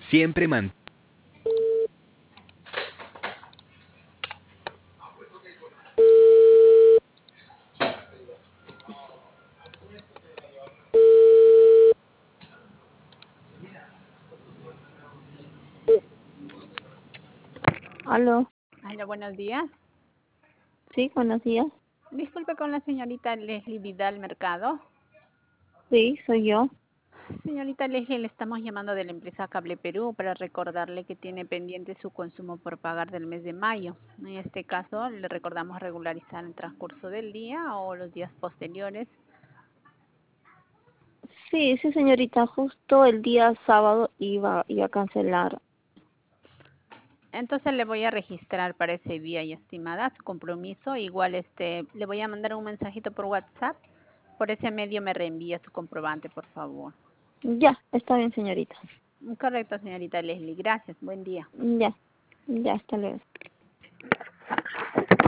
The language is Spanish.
Siempre mantén. Aló, Hola, buenos días. sí, buenos días. Disculpe con la señorita Leslie Vidal Mercado. Sí, soy yo. Señorita Leslie, le estamos llamando de la empresa Cable Perú para recordarle que tiene pendiente su consumo por pagar del mes de mayo. En este caso, le recordamos regularizar el transcurso del día o los días posteriores. Sí, sí, señorita, justo el día sábado iba a cancelar. Entonces le voy a registrar para ese día y estimada su compromiso. Igual le voy a mandar un mensajito por WhatsApp. Por ese medio me reenvía su comprobante, por favor. Ya, está bien, señorita. Correcto, señorita Leslie. Gracias. Buen día. Ya, ya, hasta luego.